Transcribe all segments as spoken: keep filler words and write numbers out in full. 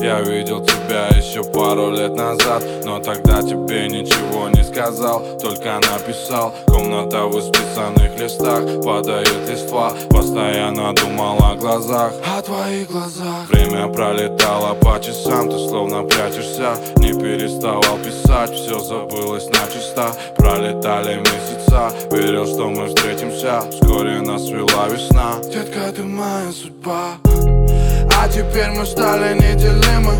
Я видел тебя еще пару лет назад, но тогда тебе ничего не сказал, только написал. Комната в исписанных листах, падает листва. Постоянно думал о глазах, о твоих глазах. Время пролетало по часам, ты словно прячешься. Не переставал писать, все забылось начисто. Пролетали месяца, верил, что мы встретимся. Вскоре нас свела весна. Детка, ты моя судьба. А теперь мы стали неделимы.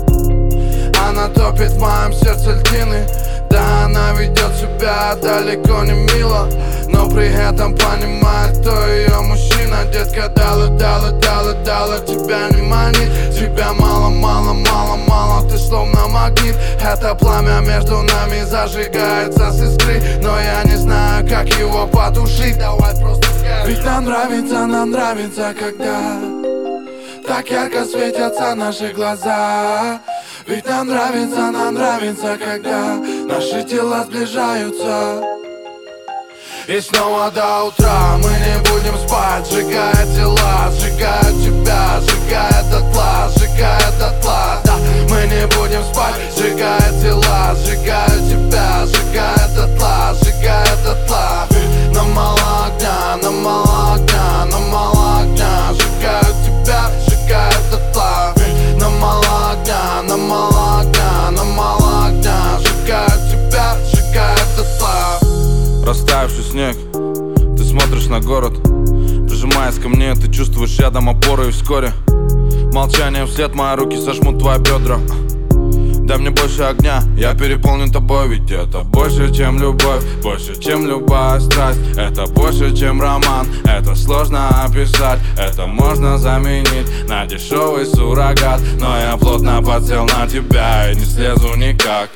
Она топит в моем сердце льдины. Да, она ведет себя далеко не мило, но при этом понимает, кто ее мужчина. Детка, дала, дала, дала, дала, тебя не манит. Тебя мало, мало, мало, мало, ты словно магнит. Это пламя между нами зажигается с искры, но я не знаю, как его потушить. Давай просто скажи. Ведь нам нравится, нам нравится, когда так ярко светятся наши глаза. Ведь нам нравится, нам нравится, когда наши тела сближаются. И снова до утра мы не будем спать, сжигая тела, сжигая тебя, сжигая дотла, сжигая дотла. Да, мы не будем спать, сжигая тела, сжигая тебя, сжигая дотла, сжигая дотла. Нам мало огня, нам мало огня, нам мало огня, сжигаю тебя, сжигая дотла. Нам мало огня, нам мало огня, нам мало огня, сжигаю тебя, сжигаю дотла. Растаявший снег, ты смотришь на город, прижимаясь ко мне, ты чувствуешь рядом опору. И вскоре молчание вслед, мои руки сожмут твои бедра. Дай мне больше огня, я переполнен тобой. Ведь это больше, чем любовь, больше, чем любая страсть. Это больше, чем роман, это сложно описать. Это можно заменить на дешевый суррогат. Но я плотно подсел на тебя и не слезу никак.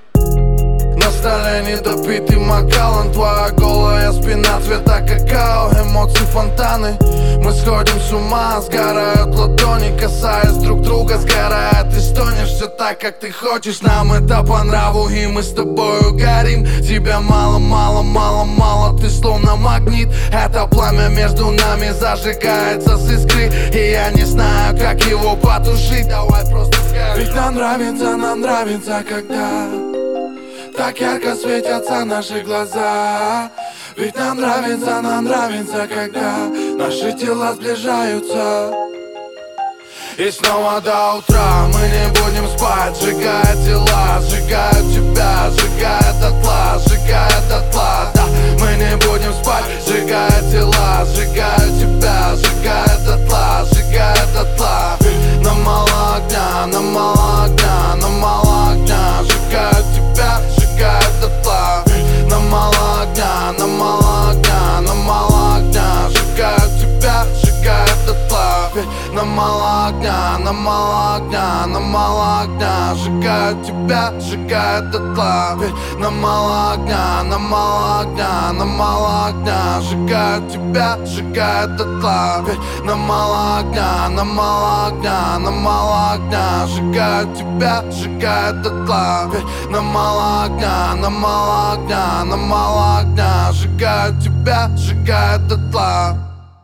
На столе недопитый Макалан, твоя голая спина цвета какао, эмоции фонтаны. Мы сходим с ума, сгорают ладони, касаясь друг друга, сгорает и стонешь. Все так, как ты хочешь, нам это по нраву, и мы с тобою горим. Тебя мало, мало, мало, мало, ты словно магнит. Это пламя между нами зажигается с искры, и я не знаю, как его потушить. Давай просто скажи. Ведь нам нравится, нам нравится, когда так ярко светятся наши глаза. Ведь нам нравится, нам нравится, когда наши тела сближаются. И снова до утра мы не будем спать, сжигая тела, сжигая тебя, сжигая дотла, сжигая дотла. Да, мы не будем спать, сжигая тела, сжигая тебя, сжигая дотла, сжигая дотла. Нам мало огня, нам мало огня, нам мало огня, сжигаю тебя, сжигаю дотла. Нам мало огня, нам мало огня, нам мало огня, сжигаю тебя, сжигаю дотла. Нам мало огня, нам мало огня, нам мало огня, сжигаю тебя, сжигаю дотла. Нам мало огня, нам мало огня, нам мало огня, сжигаю тебя, сжигаю дотла. Нам мало огня, нам мало огня, нам мало огня, сжигаю тебя, сжигаю дотла. Нам мало огня, нам мало огня, нам мало огня, сжигаю тебя, сжигаю дотла.